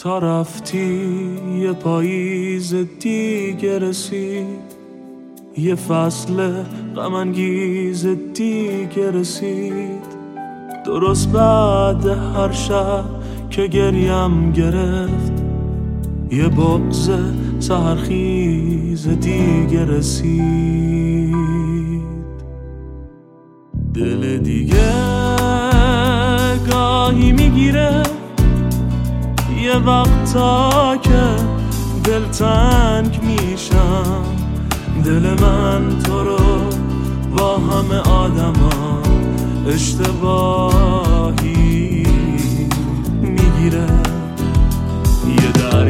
تا رفتی یه پاییز دیگه رسید، یه فصل غم انگیز دیگه رسید. درست بعد هر شب که گریم گرفت، یه بغض سحرخیز دیگه رسید. دل دیگه گاهی میگیره یه وقتا که دلتنگ میشم. دل من تو رو با همه آدما اشتباهی میگیره. یه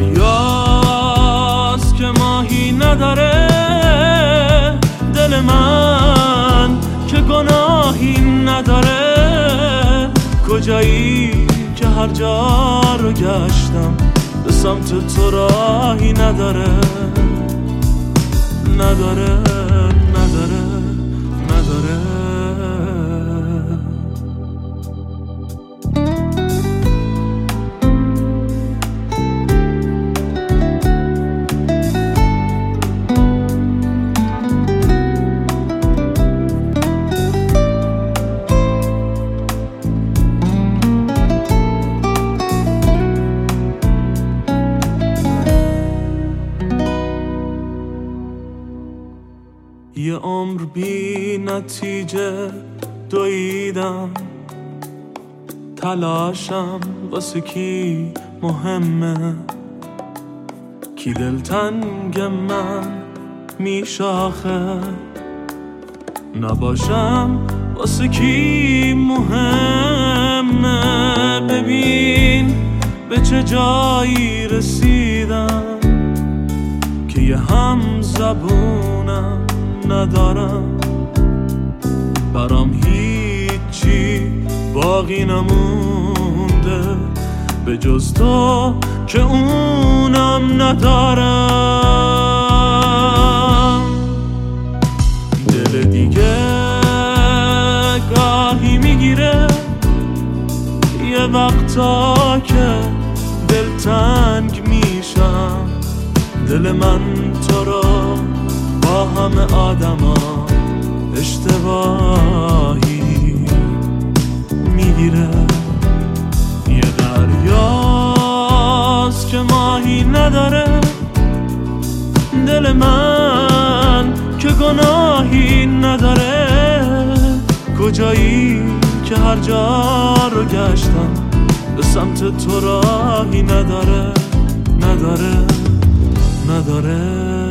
دریاست که ماهی نداره، دل من که گناهی نداره. کجایی که هر جا رو گشتم به سمت تو راهی نداره، نداره، نداره، نداره. یه عمر بی نتیجه دویدم، تلاشم واسه کی مهمه؟ کی دلتنگ من میشاخه؟ نباشم واسه کی مهمه؟ ببین به چه جایی رسیدم که یه هم زبونم ندارم. برام هیچی باقی نمونده به جز تو که اونم ندارم. دل دیگه گاهی میگیره یه وقتا که دلتنگ میشم. دل من تو رو با همه آدما اشتباهی میگیره. یه دریاست که ماهی نداره، دل من که گناهی نداره. کجایی که هر جا رو گشتم به سمت تو راهی نداره، نداره، نداره.